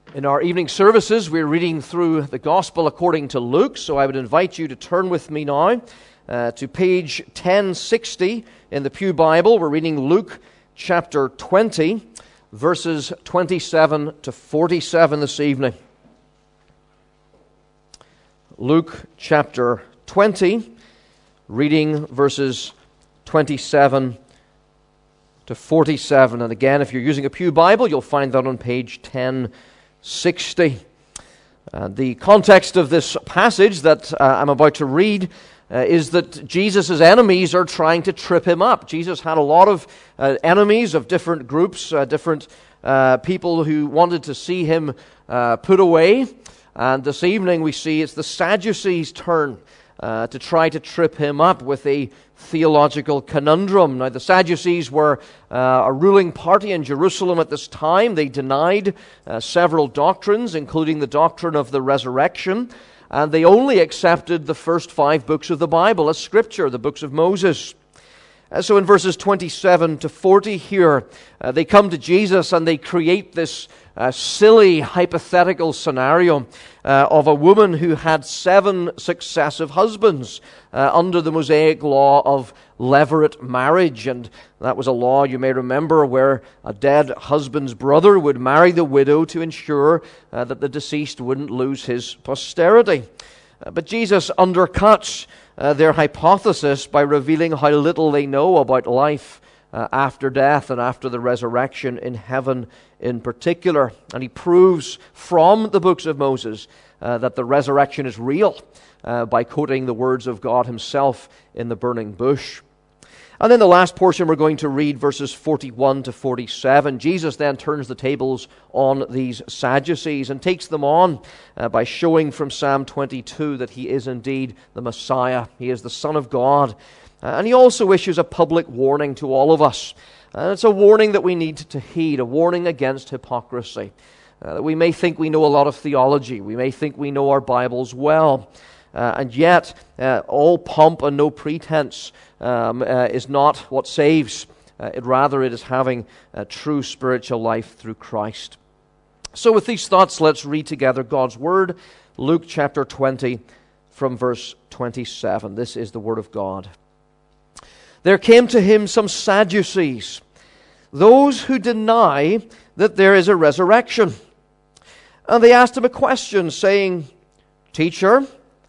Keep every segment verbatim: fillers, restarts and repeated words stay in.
In our evening services, we're reading through the Gospel according to Luke, so I would invite you to turn with me now uh, to page ten sixty in the Pew Bible. We're reading Luke chapter twenty, verses twenty-seven to forty-seven this evening. Luke chapter twenty, reading verses twenty-seven to forty-seven. And again, if you're using a Pew Bible, you'll find that on page ten sixty. Uh, the context of this passage that uh, I'm about to read uh, is that Jesus' enemies are trying to trip him up. Jesus had a lot of uh, enemies of different groups, uh, different uh, people who wanted to see him uh, put away. And this evening we see it's the Sadducees' turn uh, to try to trip him up with a theological conundrum. Now, the Sadducees were uh, a ruling party in Jerusalem at this time. They denied uh, several doctrines, including the doctrine of the resurrection, and they only accepted the first five books of the Bible as Scripture, the books of Moses. Uh, so in verses twenty-seven to forty here, uh, they come to Jesus and they create this uh, silly hypothetical scenario uh, of a woman who had seven successive husbands uh, under the Mosaic law of levirate marriage. And that was a law, you may remember, where a dead husband's brother would marry the widow to ensure uh, that the deceased wouldn't lose his posterity. Uh, but Jesus undercuts Uh, their hypothesis by revealing how little they know about life uh, after death and after the resurrection in heaven in particular. And he proves from the books of Moses uh, that the resurrection is real uh, by quoting the words of God himself in the burning bush. And then the last portion we're going to read, verses forty-one to forty-seven. Jesus then turns the tables on these Sadducees and takes them on uh, by showing from Psalm twenty-two that he is indeed the Messiah. He is the Son of God. Uh, and he also issues a public warning to all of us. And it's a warning that we need to heed, a warning against hypocrisy. Uh, that we may think we know a lot of theology. We may think we know our Bibles well. Uh, and yet, uh, all pomp and no pretense um, uh, is not what saves. Uh, it rather, it is having a true spiritual life through Christ. So with these thoughts, let's read together God's Word, Luke chapter twenty, from verse twenty-seven. This is the Word of God. There came to him some Sadducees, those who deny that there is a resurrection. And they asked him a question, saying, "Teacher,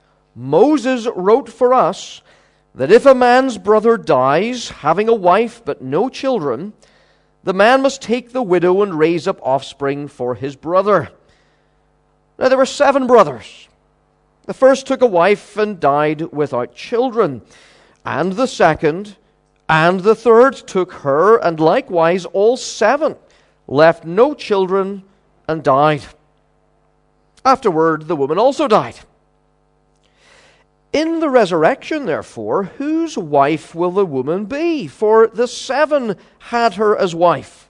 Moses wrote for us that if a man's brother dies, having a wife but no children, the man must take the widow and raise up offspring for his brother. Now there were seven brothers. The first took a wife and died without children, and the second and the third took her, and likewise all seven left no children and died. Afterward, the woman also died. In the resurrection, therefore, whose wife will the woman be? For the seven had her as wife."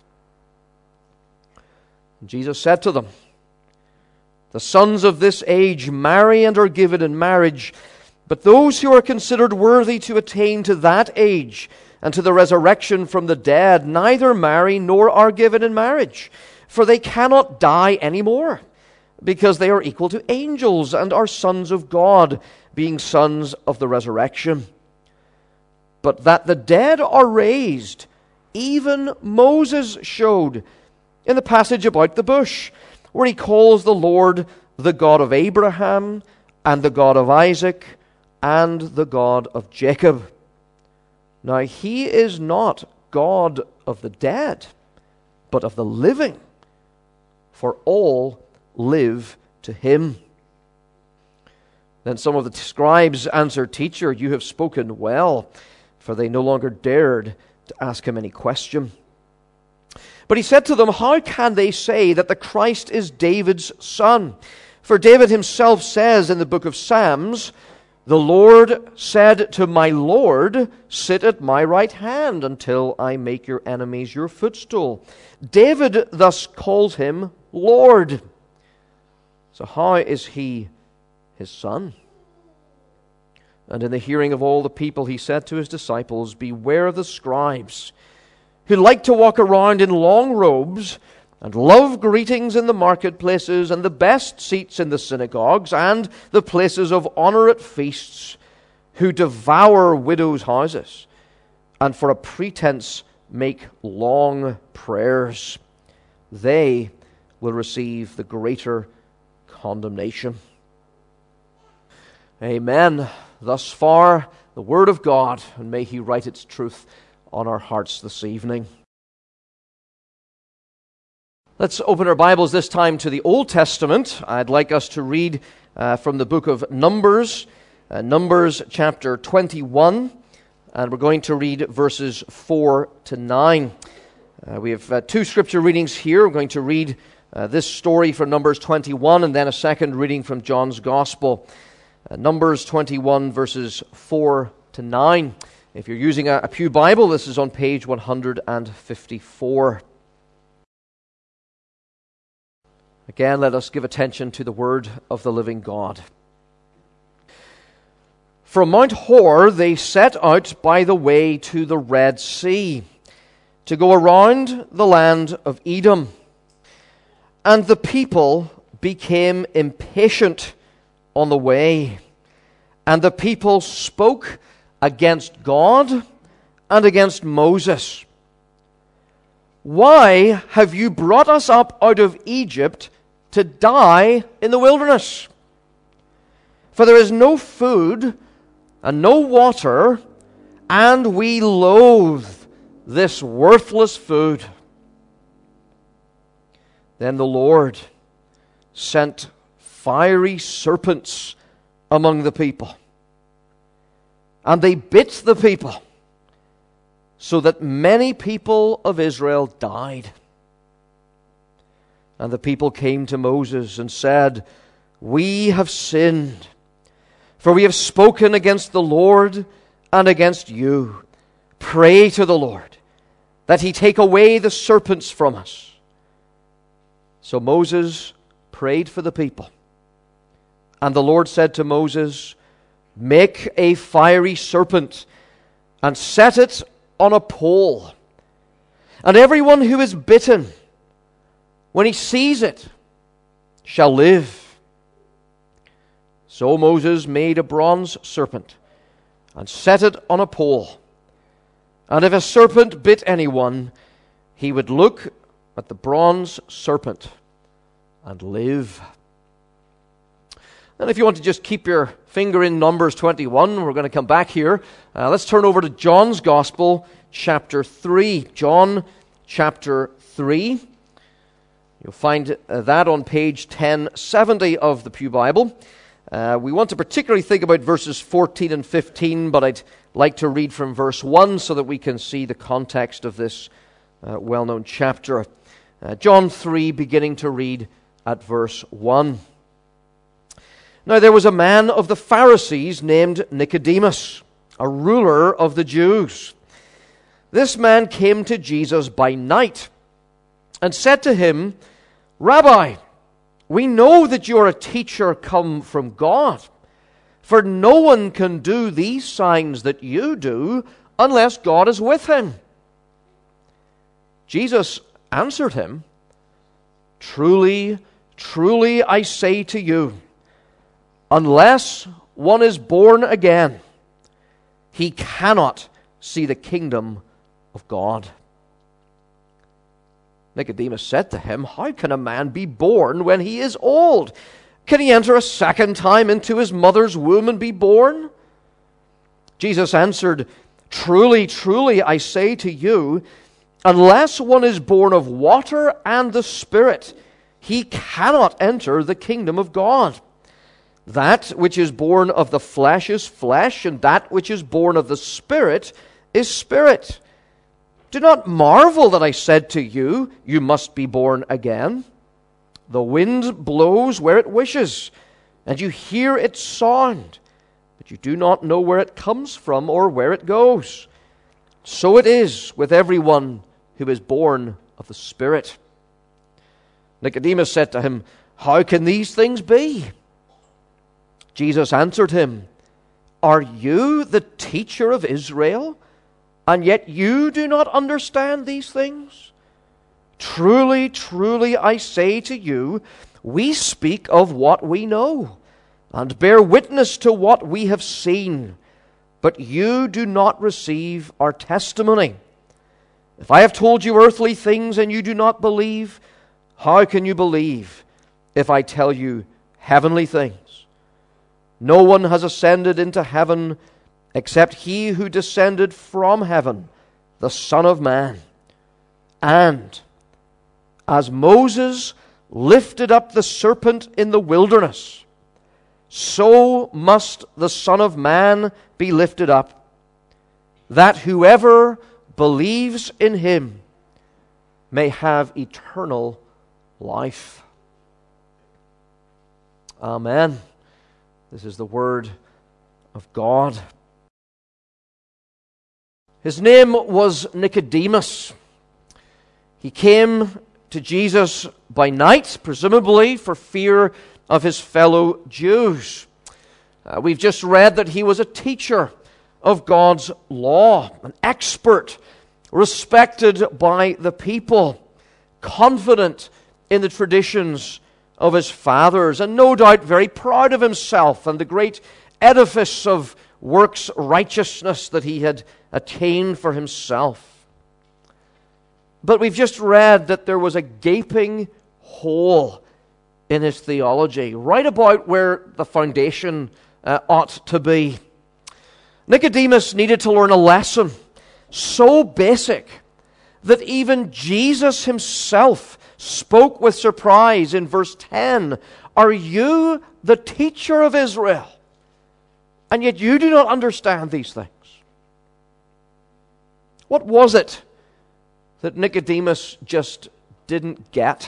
Jesus said to them, "The sons of this age marry and are given in marriage, but those who are considered worthy to attain to that age and to the resurrection from the dead neither marry nor are given in marriage, for they cannot die any more, because they are equal to angels and are sons of God, being sons of the resurrection. But that the dead are raised, even Moses showed in the passage about the bush, where he calls the Lord the God of Abraham, and the God of Isaac, and the God of Jacob. Now he is not God of the dead, but of the living, for all live to him." Then some of the scribes answered, "Teacher, you have spoken well," for they no longer dared to ask him any question. But he said to them, "How can they say that the Christ is David's son? For David himself says in the book of Psalms, 'The Lord said to my Lord, sit at my right hand until I make your enemies your footstool.' David thus called him Lord. So how is he his son?" And in the hearing of all the people, he said to his disciples, "Beware of the scribes, who like to walk around in long robes and love greetings in the marketplaces, and the best seats in the synagogues, and the places of honor at feasts, who devour widows' houses, and for a pretense make long prayers. They will receive the greater condemnation. Amen. Thus far, the Word of God, and may He write its truth on our hearts this evening. Let's open our Bibles this time to the Old Testament. I'd like us to read uh, from the book of Numbers, uh, Numbers chapter twenty-one, and we're going to read verses four to nine. Uh, we have uh, two scripture readings here. We're going to read uh, this story from Numbers twenty-one, and then a second reading from John's Gospel. Uh, Numbers twenty-one, verses four to nine. If you're using a, a Pew Bible, this is on page one hundred fifty-four. Again, let us give attention to the word of the living God. From Mount Hor they set out by the way to the Red Sea, to go around the land of Edom. And the people became impatient on the way, and the people spoke against God and against Moses. "Why have you brought us up out of Egypt to die in the wilderness? For there is no food and no water, and we loathe this worthless food." Then the Lord sent fiery serpents among the people, and they bit the people, so that many people of Israel died. And the people came to Moses and said, "We have sinned, for we have spoken against the Lord and against you. Pray to the Lord that He take away the serpents from us." So Moses prayed for the people. And the Lord said to Moses, "Make a fiery serpent and set it on a pole. And everyone who is bitten, when he sees it, shall live." So Moses made a bronze serpent and set it on a pole. And if a serpent bit anyone, he would look at the bronze serpent and live. And if you want to just keep your finger in Numbers twenty-one, we're going to come back here. Uh, let's turn over to John's Gospel, chapter three. John, chapter three. You'll find uh, that on page ten seventy of the Pew Bible. Uh, we want to particularly think about verses fourteen and fifteen, but I'd like to read from verse one so that we can see the context of this uh, well-known chapter. Uh, John three, beginning to read at verse one. "Now there was a man of the Pharisees named Nicodemus, a ruler of the Jews. This man came to Jesus by night and said to him, 'Rabbi, we know that you are a teacher come from God, for no one can do these signs that you do unless God is with him.' Jesus answered him, 'Truly, truly I say to you, unless one is born again, he cannot see the kingdom of God.' Nicodemus said to him, 'How can a man be born when he is old? Can he enter a second time into his mother's womb and be born?' Jesus answered, 'Truly, truly I say to you, unless one is born of water and the Spirit, he cannot enter the kingdom of God. That which is born of the flesh is flesh, and that which is born of the Spirit is spirit. Do not marvel that I said to you, you must be born again. The wind blows where it wishes, and you hear its sound, but you do not know where it comes from or where it goes. So it is with everyone who is born of the Spirit.' Nicodemus said to him, 'How can these things be?' Jesus answered him, 'Are you the teacher of Israel, and yet you do not understand these things? Truly, truly, I say to you, we speak of what we know, and bear witness to what we have seen, but you do not receive our testimony. If I have told you earthly things and you do not believe, how can you believe if I tell you heavenly things? No one has ascended into heaven except he who descended from heaven, the Son of Man. And as Moses lifted up the serpent in the wilderness, so must the Son of Man be lifted up, that whoever believes in him may have eternal life. Amen. This is the word of God. His name was Nicodemus. He came to Jesus by night, presumably for fear of his fellow Jews. Uh, we've just read that he was a teacher of God's law, an expert, respected by the people, confident in the traditions of his fathers, and no doubt very proud of himself and the great edifice of works righteousness that he had attained for himself. But we've just read that there was a gaping hole in his theology, right about where the foundation uh, ought to be. Nicodemus needed to learn a lesson so basic that even Jesus himself spoke with surprise in verse ten, "Are you the teacher of Israel, and yet you do not understand these things?" What was it that Nicodemus just didn't get?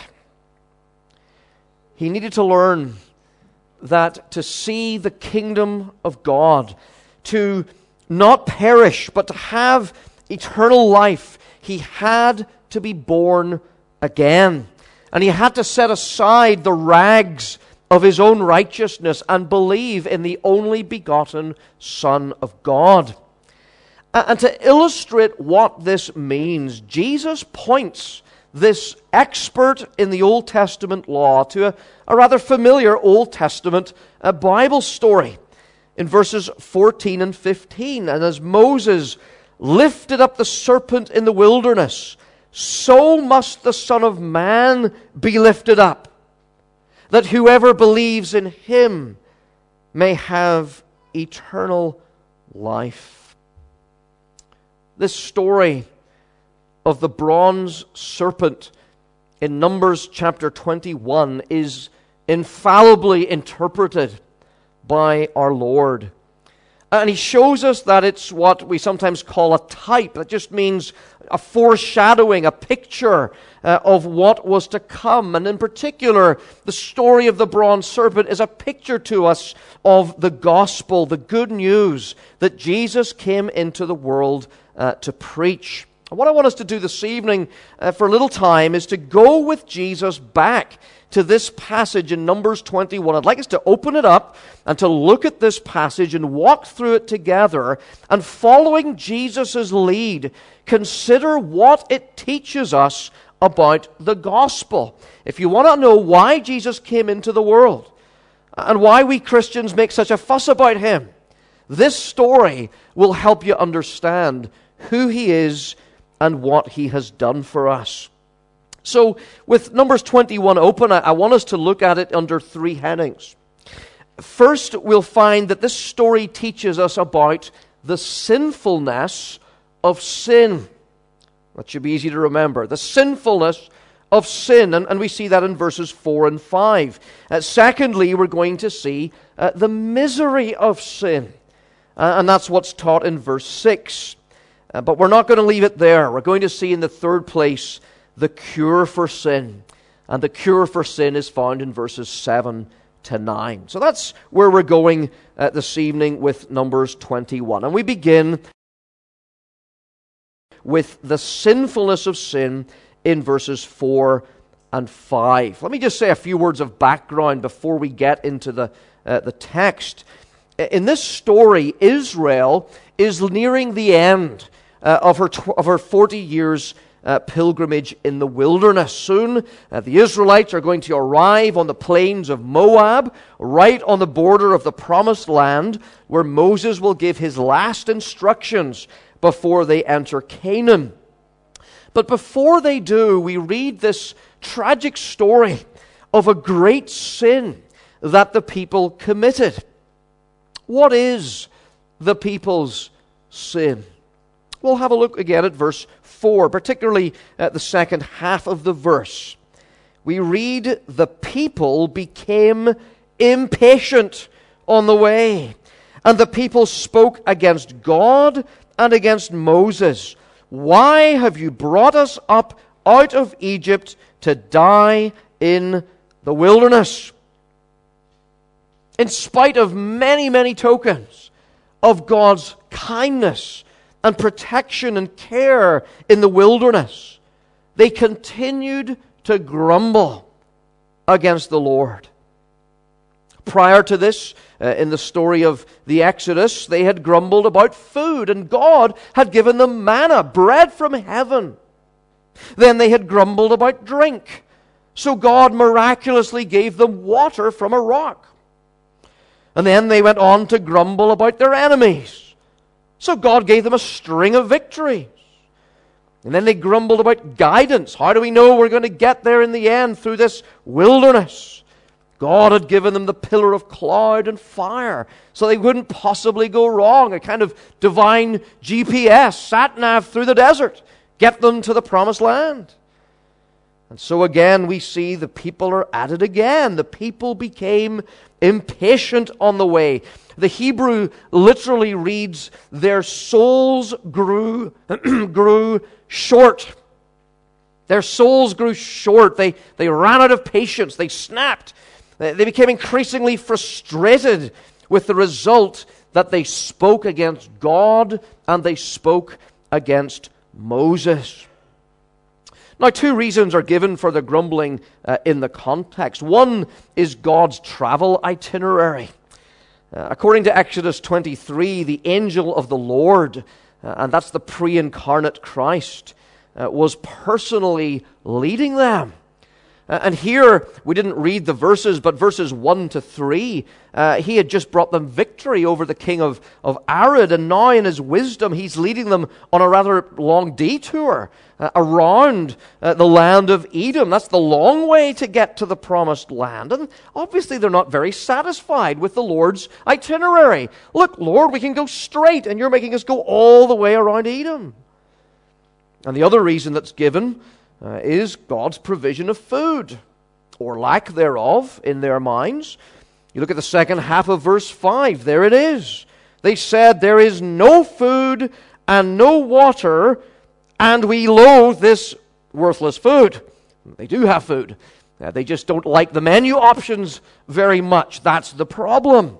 He needed to learn that to see the kingdom of God, to not perish, but to have eternal life, he had to be born again. And he had to set aside the rags of his own righteousness and believe in the only begotten Son of God. And to illustrate what this means, Jesus points this expert in the Old Testament law to a, a rather familiar Old Testament uh, Bible story in verses fourteen and fifteen. And as Moses lifted up the serpent in the wilderness, so must the Son of Man be lifted up, that whoever believes in him may have eternal life. This story of the bronze serpent in Numbers chapter twenty-one is infallibly interpreted by our Lord. And he shows us that it's what we sometimes call a type. It just means a foreshadowing, a picture uh, of what was to come. And in particular, the story of the bronze serpent is a picture to us of the gospel, the good news that Jesus came into the world uh, to preach. What I want us to do this evening uh, for a little time is to go with Jesus back to this passage in Numbers twenty-one. I'd like us to open it up and to look at this passage and walk through it together, and following Jesus' lead, consider what it teaches us about the gospel. If you want to know why Jesus came into the world and why we Christians make such a fuss about him, this story will help you understand who he is and what he has done for us. So, with Numbers twenty-one open, I want us to look at it under three headings. First, we'll find that this story teaches us about the sinfulness of sin. That should be easy to remember. The sinfulness of sin, and, and we see that in verses four and five. Uh, secondly, we're going to see uh, the misery of sin, uh, and that's what's taught in verse six. Uh, but we're not going to leave it there. We're going to see in the third place the cure for sin. And the cure for sin is found in verses seven to nine. So that's where we're going uh, this evening with Numbers twenty-one. And we begin with the sinfulness of sin in verses four and five. Let me just say a few words of background before we get into the, uh, the text. In this story, Israel is nearing the end Uh, of her tw- of her forty years uh, pilgrimage in the wilderness. Soon, uh, the Israelites are going to arrive on the plains of Moab, right on the border of the Promised Land, where Moses will give his last instructions before they enter Canaan. But before they do, we read this tragic story of a great sin that the people committed. What is the people's sin? We'll have a look again at verse four, particularly at the second half of the verse. We read, "The people became impatient on the way, and the people spoke against God and against Moses. Why have you brought us up out of Egypt to die in the wilderness?" In spite of many, many tokens of God's kindness and protection and care in the wilderness, they continued to grumble against the Lord. Prior to this, uh, in the story of the Exodus, they had grumbled about food, and God had given them manna, bread from heaven. Then they had grumbled about drink, so God miraculously gave them water from a rock. And then they went on to grumble about their enemies, so God gave them a string of victories. And then they grumbled about guidance. How do we know we're going to get there in the end through this wilderness? God had given them the pillar of cloud and fire, so they wouldn't possibly go wrong. A kind of divine G P S, sat-nav through the desert, get them to the Promised Land. And so again we see the people are at it again. The people became impatient on the way. The Hebrew literally reads, their souls grew, grew short. Their souls grew short. They, they ran out of patience. They snapped. They became increasingly frustrated with the result that they spoke against God and they spoke against Moses. Now, two reasons are given for the grumbling uh, in the context. One is God's travel itinerary. Uh, according to Exodus twenty-three, the angel of the Lord, uh, and that's the pre-incarnate Christ, uh, was personally leading them. Uh, and here, we didn't read the verses, but verses one to three, uh, he had just brought them victory over the king of, of Arad, and now in his wisdom, he's leading them on a rather long detour uh, around uh, the land of Edom. That's the long way to get to the Promised Land. And obviously, they're not very satisfied with the Lord's itinerary. Look, Lord, we can go straight, and you're making us go all the way around Edom. And the other reason that's given Uh, is God's provision of food, or lack thereof in their minds. You look at the second half of verse five, there it is. They said, there is no food and no water, and we loathe this worthless food. They do have food. Uh, they just don't like the menu options very much. That's the problem.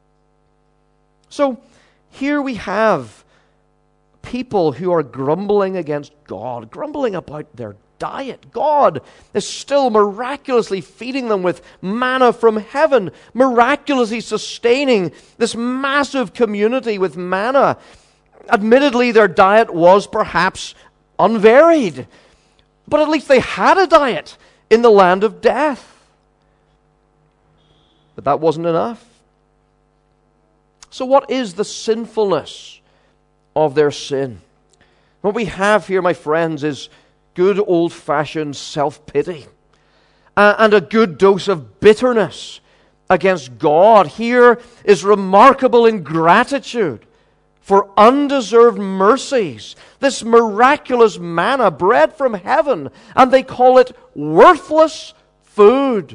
So here we have people who are grumbling against God, grumbling about their diet. God is still miraculously feeding them with manna from heaven, miraculously sustaining this massive community with manna. Admittedly, their diet was perhaps unvaried, but at least they had a diet in the land of death. But that wasn't enough. So what is the sinfulness of their sin? What we have here, my friends, is good old-fashioned self-pity uh, and a good dose of bitterness against God. Here is remarkable ingratitude for undeserved mercies, this miraculous manna, bread from heaven, and they call it worthless food.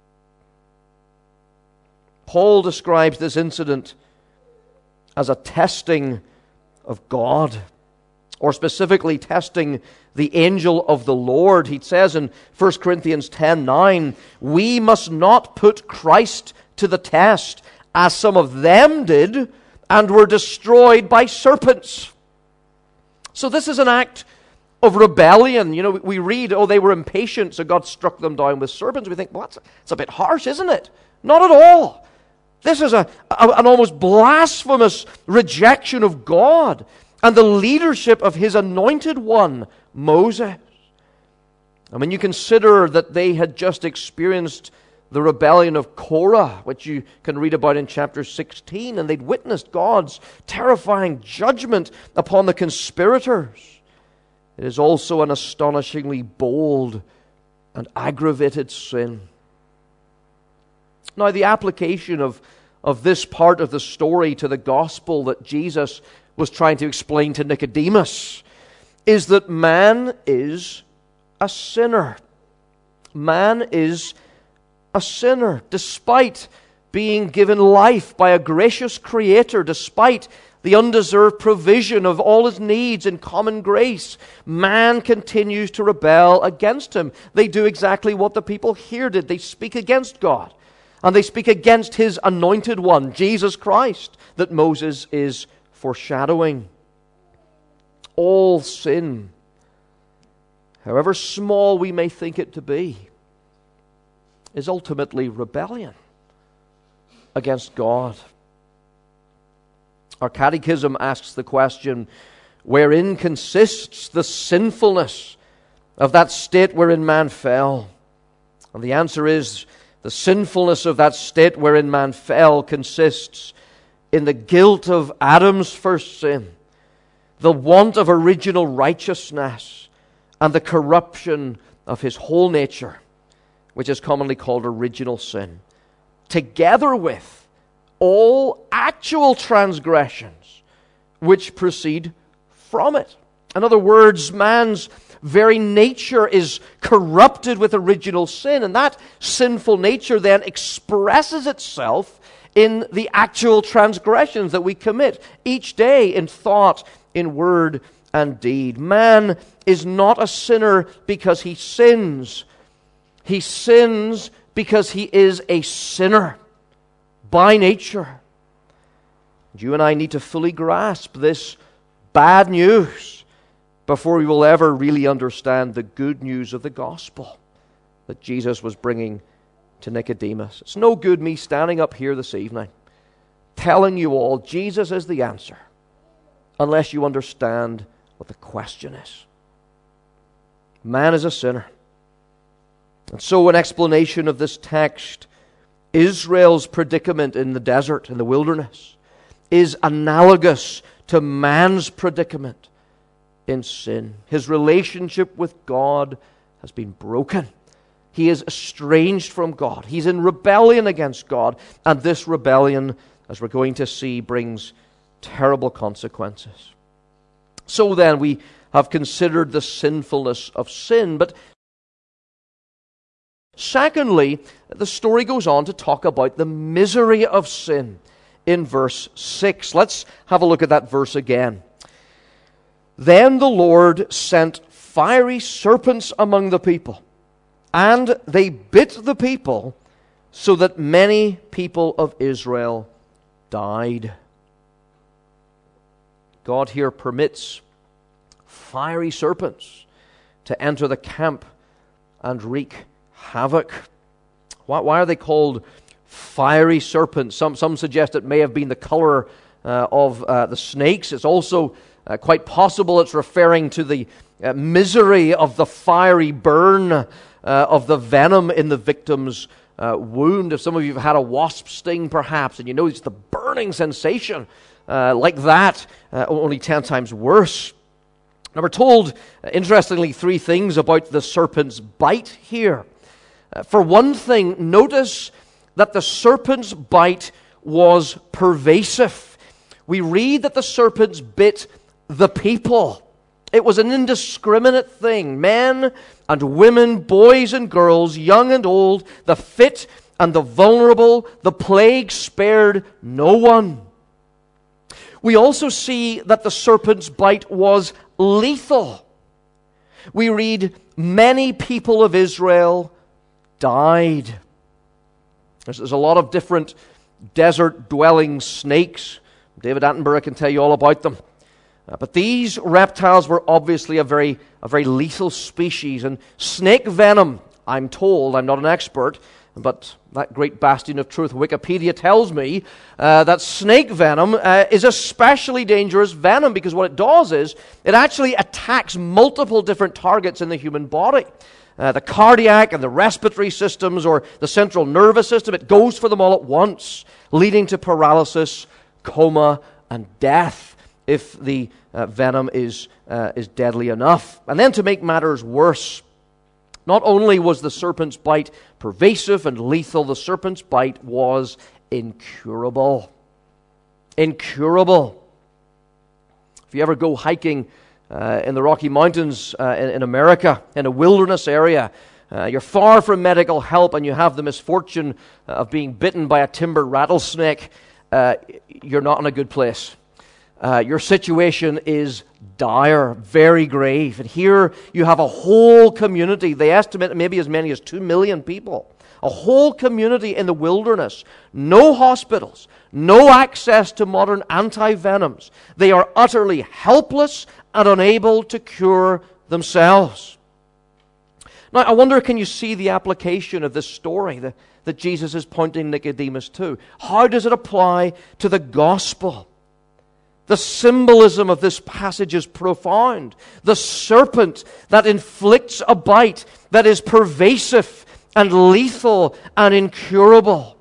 Paul describes this incident as a testing of God, or specifically testing the angel of the Lord. He says in First Corinthians ten nine, we must not put Christ to the test, as some of them did, and were destroyed by serpents. So this is an act of rebellion. You know, we read, oh, they were impatient, so God struck them down with serpents. We think, well, that's a, that's a bit harsh, isn't it? Not at all. This is a, a an almost blasphemous rejection of God and the leadership of His anointed one, Moses. And when you consider that they had just experienced the rebellion of Korah, which you can read about in chapter sixteen, and they'd witnessed God's terrifying judgment upon the conspirators, it is also an astonishingly bold and aggravated sin. Now, the application of, of this part of the story to the gospel that Jesus was trying to explain to Nicodemus is that man is a sinner. Man is a sinner, despite being given life by a gracious Creator, despite the undeserved provision of all his needs in common grace. Man continues to rebel against him. They do exactly what the people here did. They speak against God, and they speak against his anointed one, Jesus Christ, that Moses is foreshadowing. All sin, however small we may think it to be, is ultimately rebellion against God. Our catechism asks the question, wherein consists the sinfulness of that state wherein man fell? And the answer is, the sinfulness of that state wherein man fell consists in the guilt of Adam's first sin, the want of original righteousness, and the corruption of his whole nature, which is commonly called original sin, together with all actual transgressions which proceed from it. In other words, man's very nature is corrupted with original sin, and that sinful nature then expresses itself in the actual transgressions that we commit each day in thought, in word, and deed. Man is not a sinner because he sins. He sins because he is a sinner by nature. You and I need to fully grasp this bad news before we will ever really understand the good news of the gospel that Jesus was bringing to Nicodemus. It's no good me standing up here this evening telling you all Jesus is the answer unless you understand what the question is. Man is a sinner. And so an explanation of this text, Israel's predicament in the desert, in the wilderness, is analogous to man's predicament in sin. His relationship with God has been broken. He is estranged from God. He's in rebellion against God. And this rebellion, as we're going to see, brings terrible consequences. So then, we have considered the sinfulness of sin, but secondly, the story goes on to talk about the misery of sin in verse six. Let's have a look at that verse again. Then the Lord sent fiery serpents among the people, and they bit the people, so that many people of Israel died. God here permits fiery serpents to enter the camp and wreak havoc. Why, why are they called fiery serpents? Some, some suggest it may have been the color uh, of uh, the snakes. It's also uh, quite possible it's referring to the uh, misery of the fiery burn uh, of the venom in the victim's uh, wound. If some of you have had a wasp sting, perhaps, and you know it's the burning sensation uh, like that, uh, only ten times worse. Now we're told, uh, interestingly, three things about the serpent's bite here. Uh, for one thing, notice that the serpent's bite was pervasive. We read that the serpents bit the people. It was an indiscriminate thing. Men and women, boys and girls, young and old, the fit and the vulnerable, the plague spared no one. We also see that the serpent's bite was lethal. We read, many people of Israel died. There's, there's a lot of different desert-dwelling snakes. David Attenborough can tell you all about them. Uh, but these reptiles were obviously a very, a very lethal species, and snake venom I'm told, I'm not an expert, but that great bastion of truth, Wikipedia, tells me uh, that snake venom uh, is especially dangerous venom because what it does is it actually attacks multiple different targets in the human body. Uh, the cardiac and the respiratory systems or the central nervous system, it goes for them all at once, leading to paralysis, coma, and death if the uh, venom is, uh, is deadly enough. And then to make matters worse, not only was the serpent's bite pervasive and lethal, the serpent's bite was incurable. Incurable. If you ever go hiking uh, in the Rocky Mountains uh, in, in America, in a wilderness area, uh, you're far from medical help and you have the misfortune of being bitten by a timber rattlesnake, uh, you're not in a good place. Uh, your situation is dire, very grave. And here you have a whole community. They estimate maybe as many as two million people. A whole community in the wilderness. No hospitals. No access to modern anti-venoms. They are utterly helpless and unable to cure themselves. Now, I wonder, can you see the application of this story that, that Jesus is pointing Nicodemus to? How does it apply to the gospel? The symbolism of this passage is profound. The serpent that inflicts a bite that is pervasive and lethal and incurable.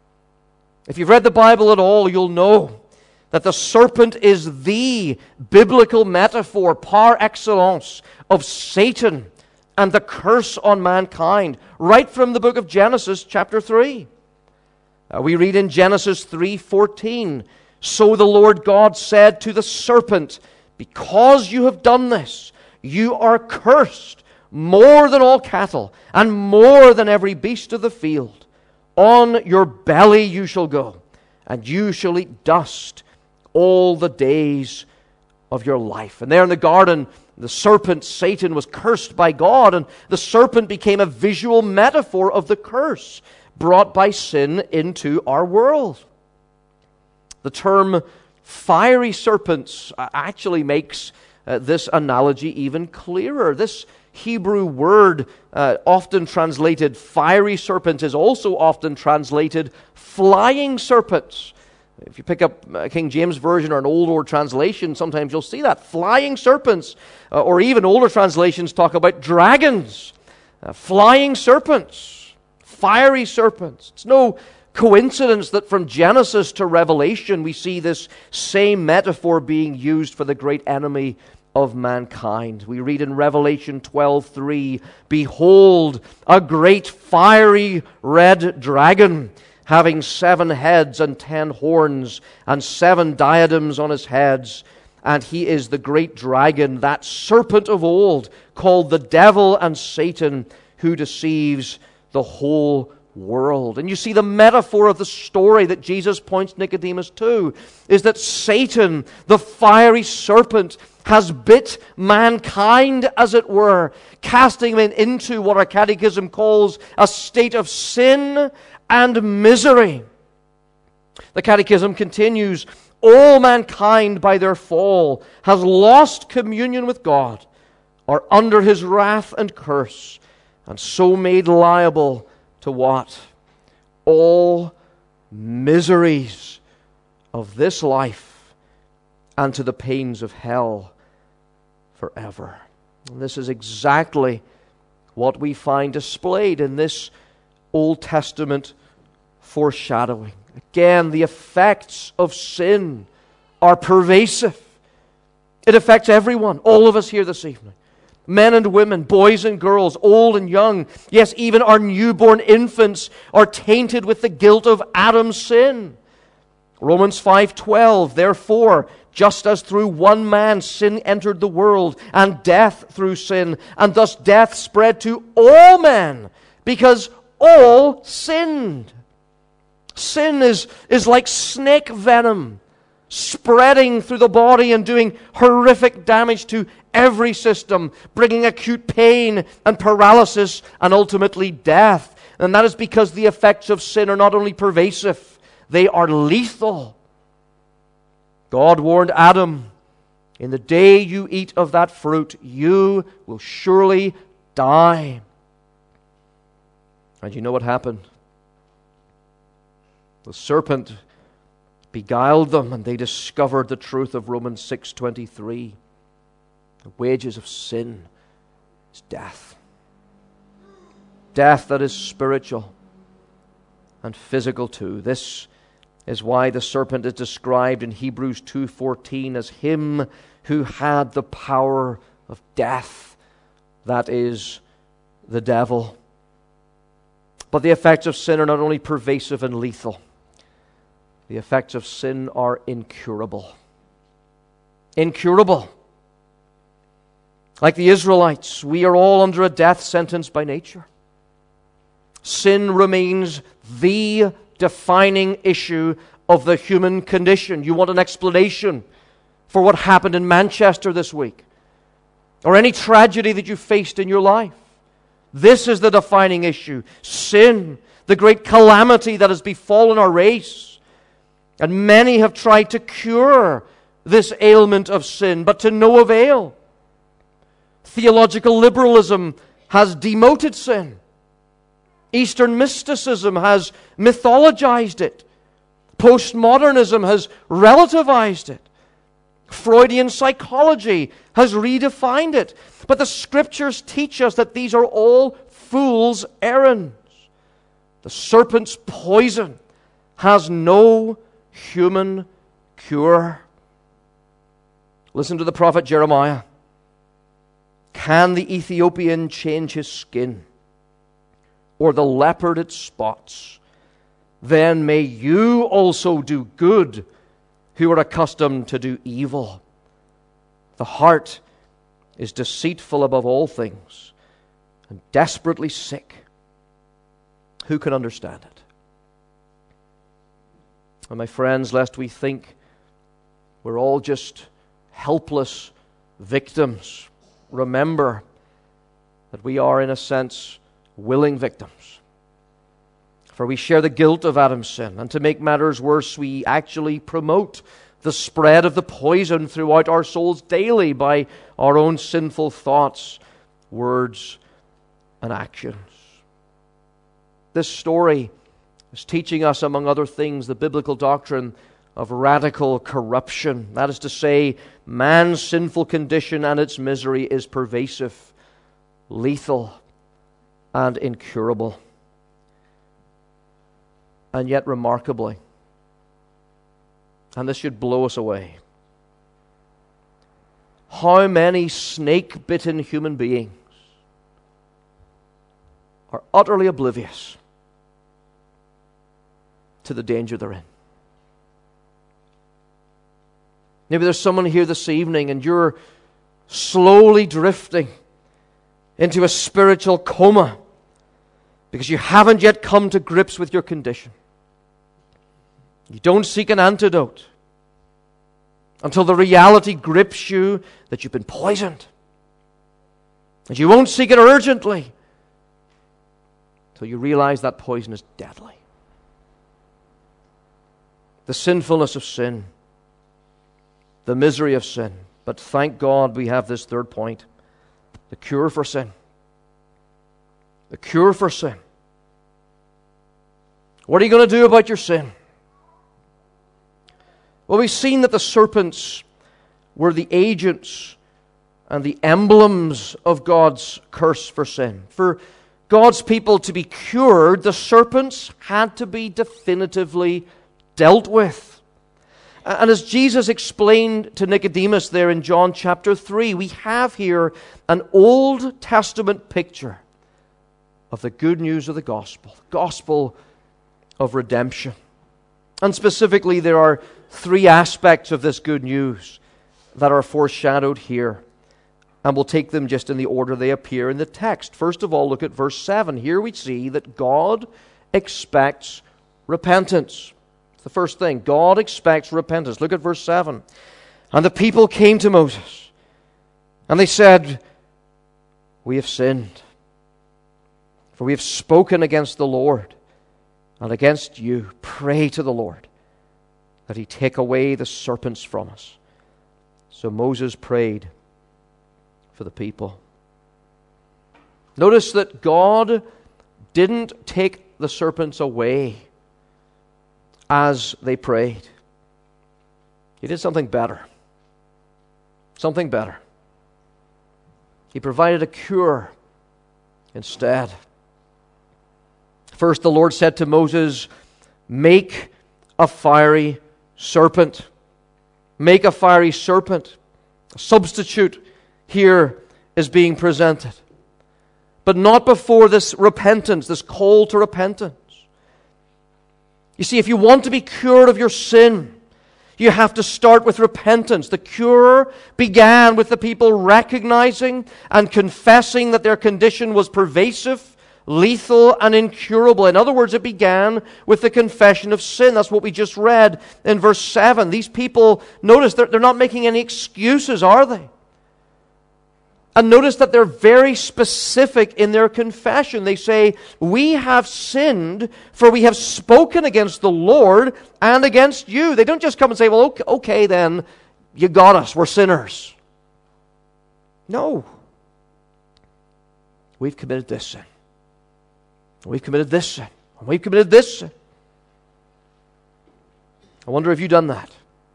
If you've read the Bible at all, you'll know that the serpent is the biblical metaphor par excellence of Satan and the curse on mankind, right from the book of Genesis chapter three. Uh, we read in Genesis three fourteen, "So the Lord God said to the serpent, because you have done this, you are cursed more than all cattle and more than every beast of the field. On your belly you shall go, and you shall eat dust all the days of your life." And there in the garden, the serpent, Satan, was cursed by God, and the serpent became a visual metaphor of the curse brought by sin into our world. The term fiery serpents actually makes uh, this analogy even clearer. This Hebrew word, uh, often translated fiery serpents, is also often translated flying serpents. If you pick up a King James Version or an Old World translation, sometimes you'll see that. Flying serpents, uh, or even older translations talk about dragons. Uh, flying serpents, fiery serpents. It's no coincidence that from Genesis to Revelation we see this same metaphor being used for the great enemy of mankind. We read in Revelation twelve three, "Behold, a great fiery red dragon, having seven heads and ten horns, and seven diadems on his heads. And he is the great dragon, that serpent of old, called the devil and Satan, who deceives the whole world." And you see the metaphor of the story that Jesus points Nicodemus to is that Satan, the fiery serpent, has bit mankind, as it were, casting them into what our catechism calls a state of sin and misery. The catechism continues, "All mankind by their fall has lost communion with God, are under his wrath and curse, and so made liable to what? All miseries of this life and to the pains of hell forever." And this is exactly what we find displayed in this Old Testament foreshadowing. Again, the effects of sin are pervasive. It affects everyone, all of us here this evening. Men and women, boys and girls, old and young. Yes, even our newborn infants are tainted with the guilt of Adam's sin. Romans five twelve, "Therefore, just as through one man sin entered the world, and death through sin, and thus death spread to all men, because all sinned." Sin is, is like snake venom, spreading through the body and doing horrific damage to every system, bringing acute pain and paralysis and ultimately death. And that is because the effects of sin are not only pervasive, they are lethal. God warned Adam, "In the day you eat of that fruit, you will surely die." And you know what happened? The serpent beguiled them, and they discovered the truth of Romans six twenty-three. The wages of sin is death. Death that is spiritual and physical too. This is why the serpent is described in Hebrews two fourteen as him who had the power of death, that is, the devil. But the effects of sin are not only pervasive and lethal, the effects of sin are incurable. Incurable. Like the Israelites, we are all under a death sentence by nature. Sin remains the defining issue of the human condition. You want an explanation for what happened in Manchester this week, or any tragedy that you faced in your life? This is the defining issue. Sin, the great calamity that has befallen our race. And many have tried to cure this ailment of sin, but to no avail. Theological liberalism has demoted sin. Eastern mysticism has mythologized it. Postmodernism has relativized it. Freudian psychology has redefined it. But the Scriptures teach us that these are all fool's errands. The serpent's poison has no human cure. Listen to the prophet Jeremiah. Can the Ethiopian change his skin, or the leopard its spots? Then may you also do good, who are accustomed to do evil. The heart is deceitful above all things and desperately sick. Who can understand it? And my friends, lest we think we're all just helpless victims, remember that we are, in a sense, willing victims. For we share the guilt of Adam's sin, and to make matters worse, we actually promote the spread of the poison throughout our souls daily by our own sinful thoughts, words, and actions. This story is teaching us, among other things, the biblical doctrine of radical corruption. That is to say, man's sinful condition and its misery is pervasive, lethal, and incurable. And yet, remarkably, and this should blow us away, how many snake-bitten human beings are utterly oblivious to the danger they're in. Maybe there's someone here this evening and you're slowly drifting into a spiritual coma because you haven't yet come to grips with your condition. You don't seek an antidote until the reality grips you that you've been poisoned. And you won't seek it urgently until you realize that poison is deadly. The sinfulness of sin, the misery of sin. But thank God we have this third point, the cure for sin. The cure for sin. What are you going to do about your sin? Well, we've seen that the serpents were the agents and the emblems of God's curse for sin. For God's people to be cured, the serpents had to be definitively dealt with. And as Jesus explained to Nicodemus there in John chapter three, we have here an Old Testament picture of the good news of the gospel, the gospel of redemption. And specifically, there are three aspects of this good news that are foreshadowed here. And we'll take them just in the order they appear in the text. First of all, look at verse seven. Here we see that God expects repentance. It's the first thing. God expects repentance. Look at verse seven. And the people came to Moses, and they said, "We have sinned, for we have spoken against the Lord and against you. Pray to the Lord that He take away the serpents from us." So Moses prayed for the people. Notice that God didn't take the serpents away as they prayed. He did something better. Something better. He provided a cure instead. First, the Lord said to Moses, "Make a fiery serpent." Make a fiery serpent. A substitute here is being presented. But not before this repentance, this call to repentance. You see, if you want to be cured of your sin, you have to start with repentance. The cure began with the people recognizing and confessing that their condition was pervasive, lethal, and incurable. In other words, it began with the confession of sin. That's what we just read in verse seven. These people, notice, they're, they're not making any excuses, are they? And notice that they're very specific in their confession. They say, "We have sinned, for we have spoken against the Lord and against you." They don't just come and say, "Well, okay, okay then, you got us, we're sinners." No. We've committed this sin. We've committed this sin. We've committed this sin. I wonder if you've done that.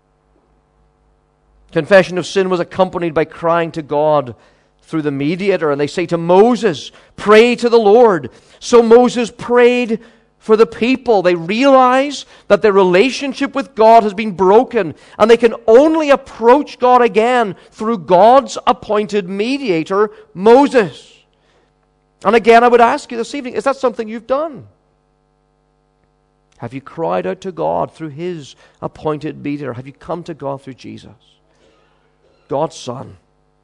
Confession of sin was accompanied by crying to God through the mediator. And they say to Moses, "Pray to the Lord." So Moses prayed for the people. They realize that their relationship with God has been broken, and they can only approach God again through God's appointed mediator, Moses. And again, I would ask you this evening, is that something you've done? Have you cried out to God through His appointed mediator? Have you come to God through Jesus, God's Son?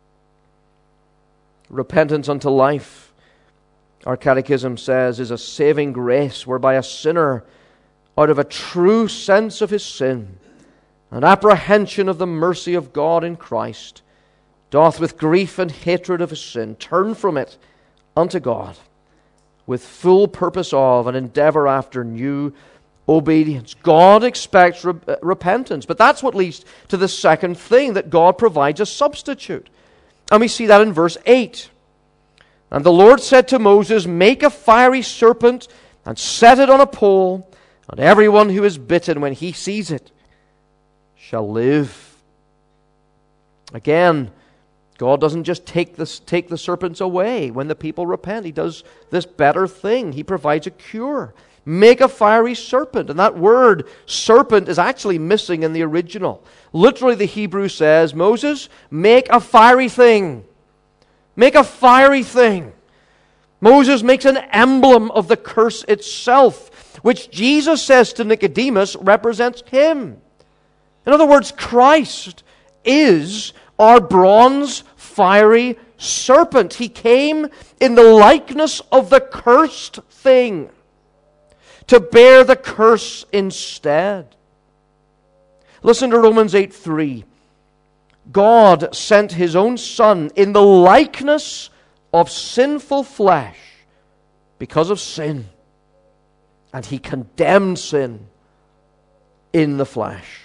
Repentance unto life, our catechism says, is a saving grace whereby a sinner, out of a true sense of his sin, and apprehension of the mercy of God in Christ, doth with grief and hatred of his sin turn from it unto God, with full purpose of and endeavor after new obedience. God expects re- repentance, but that's what leads to the second thing, that God provides a substitute. And we see that in verse eight. "And the Lord said to Moses, Make a fiery serpent, and set it on a pole, and everyone who is bitten, when he sees it, shall live." Again, God doesn't just take, this, take the serpents away when the people repent. He does this better thing. He provides a cure. Make a fiery serpent. And that word, serpent, is actually missing in the original. Literally, the Hebrew says, "Moses, make a fiery thing." Make a fiery thing. Moses makes an emblem of the curse itself, which Jesus says to Nicodemus represents him. In other words, Christ is our bronze fiery serpent. He came in the likeness of the cursed thing to bear the curse instead. Listen to Romans eight three. God sent His own Son in the likeness of sinful flesh because of sin, and He condemned sin in the flesh.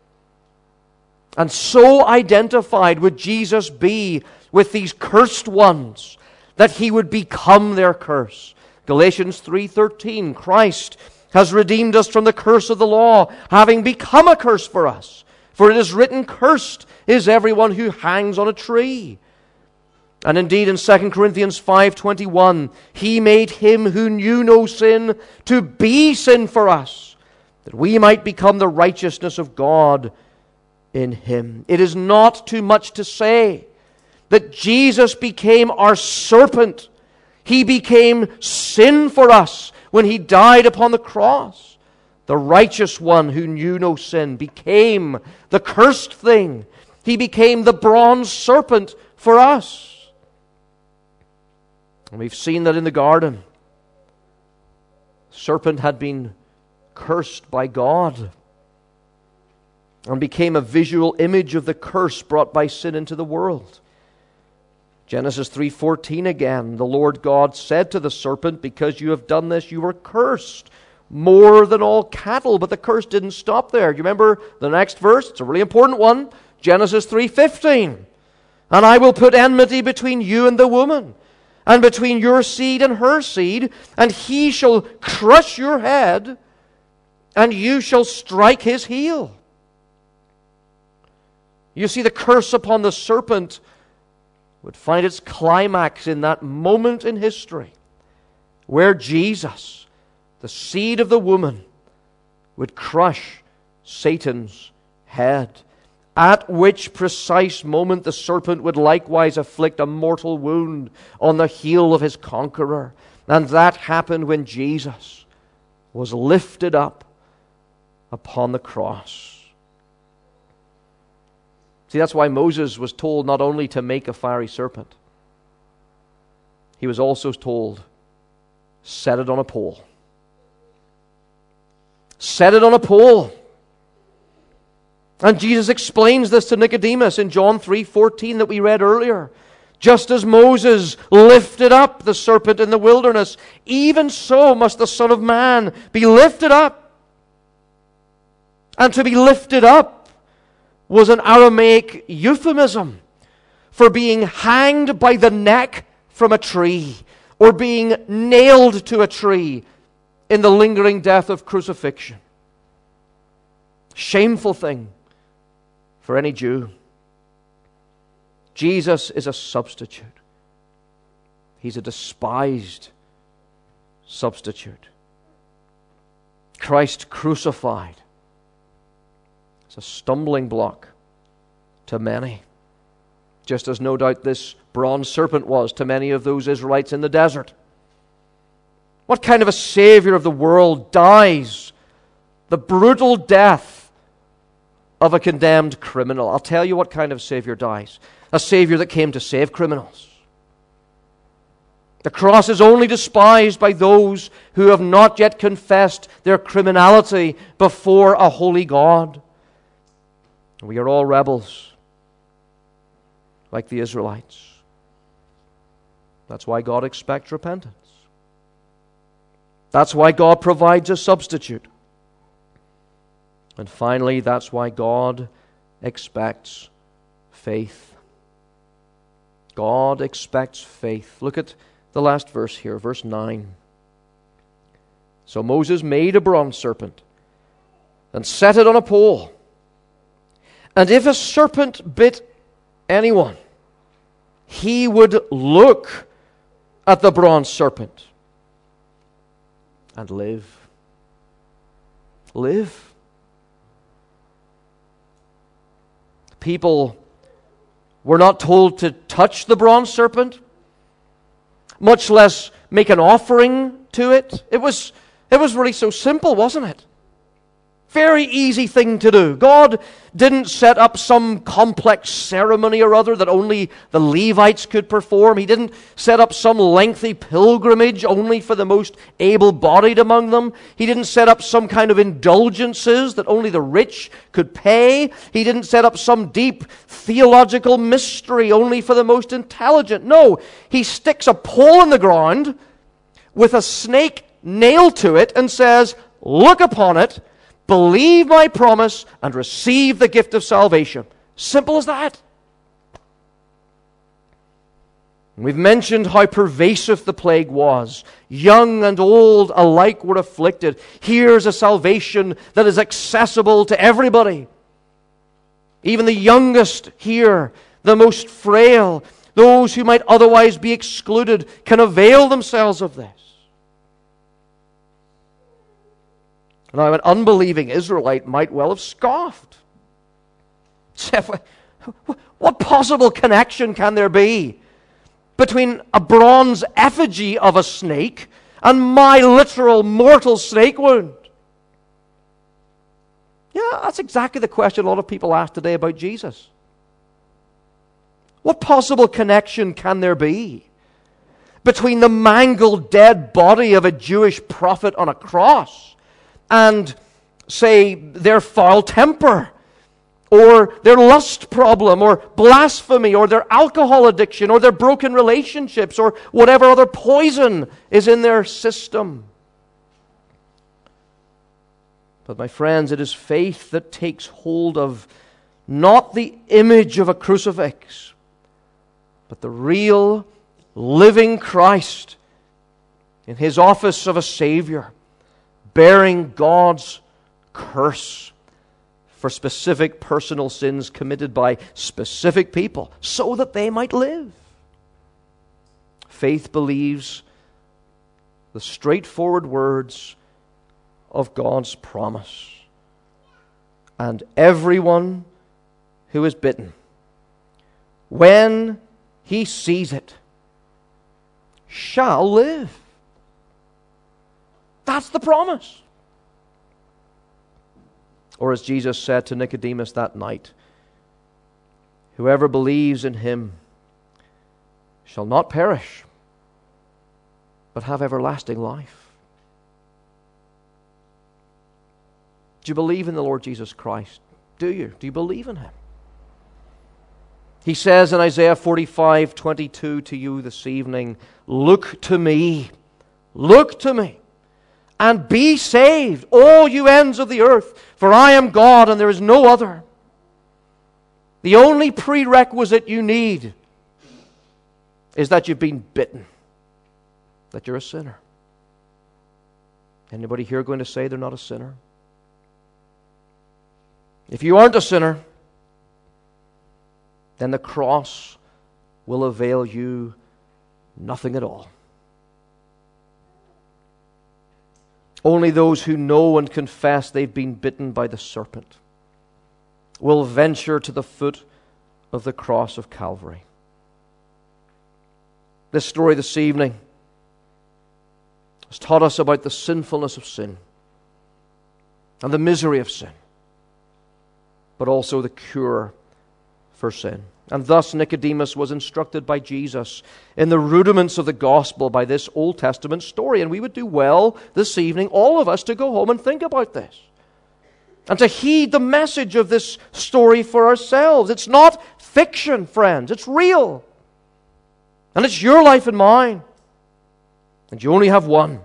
And so identified would Jesus be with these cursed ones that He would become their curse. Galatians three thirteen, Christ has redeemed us from the curse of the law, having become a curse for us. For it is written, "Cursed is everyone who hangs on a tree." And indeed in Second Corinthians five twenty-one, He made Him who knew no sin to be sin for us, that we might become the righteousness of God in Him. It is not too much to say that Jesus became our serpent. He became sin for us when He died upon the cross. The righteous one who knew no sin became the cursed thing. He became the bronze serpent for us. And we've seen that in the garden. The serpent had been cursed by God and became a visual image of the curse brought by sin into the world. Genesis three fourteen again, "The Lord God said to the serpent, Because you have done this, you are cursed more than all cattle." But the curse didn't stop there. You remember the next verse? It's a really important one. Genesis three fifteen. "And I will put enmity between you and the woman, and between your seed and her seed, and he shall crush your head, and you shall strike his heel." You see, the curse upon the serpent would find its climax in that moment in history where Jesus, the seed of the woman, would crush Satan's head, at which precise moment the serpent would likewise afflict a mortal wound on the heel of his conqueror. And that happened when Jesus was lifted up upon the cross. See, that's why Moses was told not only to make a fiery serpent, he was also told, set it on a pole. Set it on a pole. And Jesus explains this to Nicodemus in John three fourteen that we read earlier. Just as Moses lifted up the serpent in the wilderness, even so must the Son of Man be lifted up. And to be lifted up was an Aramaic euphemism for being hanged by the neck from a tree, or being nailed to a tree in the lingering death of crucifixion. Shameful thing for any Jew. Jesus is a substitute. He's a despised substitute. Christ crucified is a stumbling block to many, just as no doubt this bronze serpent was to many of those Israelites in the desert. What kind of a Savior of the world dies the brutal death of a condemned criminal? I'll tell you what kind of Savior dies. A Savior that came to save criminals. The cross is only despised by those who have not yet confessed their criminality before a holy God. We are all rebels, like the Israelites. That's why God expects repentance. That's why God provides a substitute. And finally, that's why God expects faith. God expects faith. Look at the last verse here, verse nine. So Moses made a bronze serpent and set it on a pole. And if a serpent bit anyone, he would look at the bronze serpent and live. Live. People were not told to touch the bronze serpent, much less make an offering to it. It was, it was really so simple, wasn't it? Very easy thing to do. God didn't set up some complex ceremony or other that only the Levites could perform. He didn't set up some lengthy pilgrimage only for the most able-bodied among them. He didn't set up some kind of indulgences that only the rich could pay. He didn't set up some deep theological mystery only for the most intelligent. No, he sticks a pole in the ground with a snake nailed to it and says, look upon it, believe my promise, and receive the gift of salvation. Simple as that. We've mentioned how pervasive the plague was. Young and old alike were afflicted. Here's a salvation that is accessible to everybody. Even the youngest here, the most frail, those who might otherwise be excluded, can avail themselves of this. Now, an unbelieving Israelite might well have scoffed. What possible connection can there be between a bronze effigy of a snake and my literal mortal snake wound? Yeah, that's exactly the question a lot of people ask today about Jesus. What possible connection can there be between the mangled dead body of a Jewish prophet on a cross and, say, their foul temper, or their lust problem, or blasphemy, or their alcohol addiction, or their broken relationships, or whatever other poison is in their system? But my friends, it is faith that takes hold of not the image of a crucifix, but the real, living Christ in his office of a Savior, bearing God's curse for specific personal sins committed by specific people so that they might live. Faith believes the straightforward words of God's promise. And everyone who is bitten, when he sees it, shall live. That's the promise. Or as Jesus said to Nicodemus that night, whoever believes in him shall not perish, but have everlasting life. Do you believe in the Lord Jesus Christ? Do you? Do you believe in him? He says in Isaiah forty-five twenty-two to you this evening, look to me, look to me, and be saved, all you ends of the earth, for I am God and there is no other. The only prerequisite you need is that you've been bitten, that you're a sinner. Anybody here going to say they're not a sinner? If you aren't a sinner, then the cross will avail you nothing at all. Only those who know and confess they've been bitten by the serpent will venture to the foot of the cross of Calvary. This story this evening has taught us about the sinfulness of sin and the misery of sin, but also the cure for sin. And thus Nicodemus was instructed by Jesus in the rudiments of the gospel by this Old Testament story. And we would do well this evening, all of us, to go home and think about this. And to heed the message of this story for ourselves. It's not fiction, friends. It's real. And it's your life and mine. And you only have one.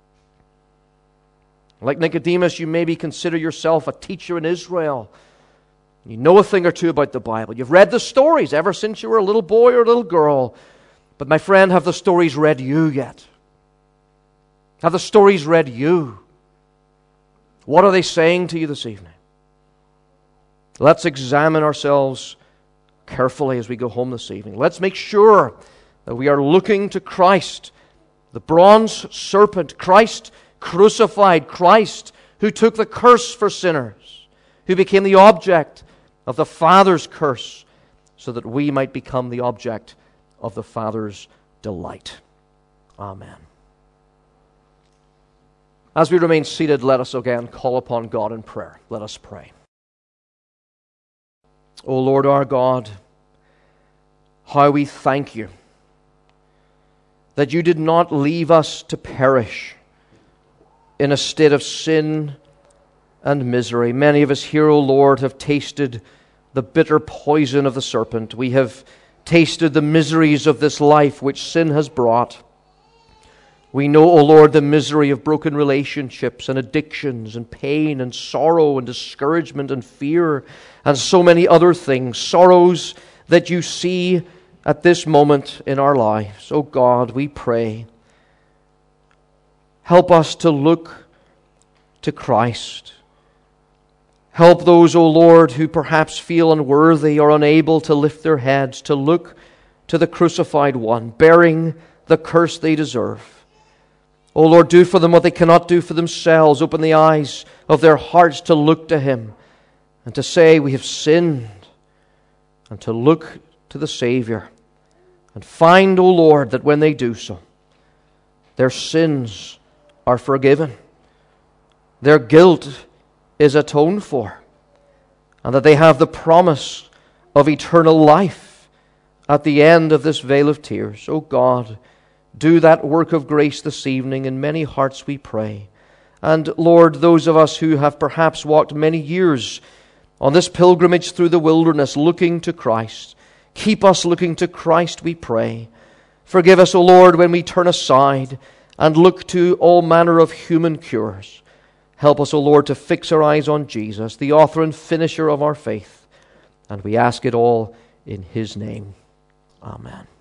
Like Nicodemus, you maybe consider yourself a teacher in Israel. You know a thing or two about the Bible. You've read the stories ever since you were a little boy or a little girl. But my friend, have the stories read you yet? Have the stories read you? What are they saying to you this evening? Let's examine ourselves carefully as we go home this evening. Let's make sure that we are looking to Christ, the bronze serpent, Christ crucified, Christ who took the curse for sinners, who became the object of the Father's curse, so that we might become the object of the Father's delight. Amen. As we remain seated, let us again call upon God in prayer. Let us pray. O Lord our God, how we thank you that you did not leave us to perish in a state of sin and misery. Many of us here, O Lord, have tasted the bitter poison of the serpent. We have tasted the miseries of this life which sin has brought. We know, O Lord, the misery of broken relationships and addictions and pain and sorrow and discouragement and fear and so many other things, sorrows that you see at this moment in our lives. O God, we pray, help us to look to Christ. Help those, O Lord, who perhaps feel unworthy or unable to lift their heads, to look to the crucified one, bearing the curse they deserve. O Lord, do for them what they cannot do for themselves. Open the eyes of their hearts to look to Him and to say, we have sinned, and to look to the Savior and find, O Lord, that when they do so, their sins are forgiven, their guilt is atoned for, and that they have the promise of eternal life at the end of this vale of tears. O God, do that work of grace this evening in many hearts, we pray. And Lord, those of us who have perhaps walked many years on this pilgrimage through the wilderness looking to Christ, keep us looking to Christ, we pray. Forgive us, O Lord, when we turn aside and look to all manner of human cures. Help us, O Lord, to fix our eyes on Jesus, the author and finisher of our faith. And we ask it all in His name. Amen.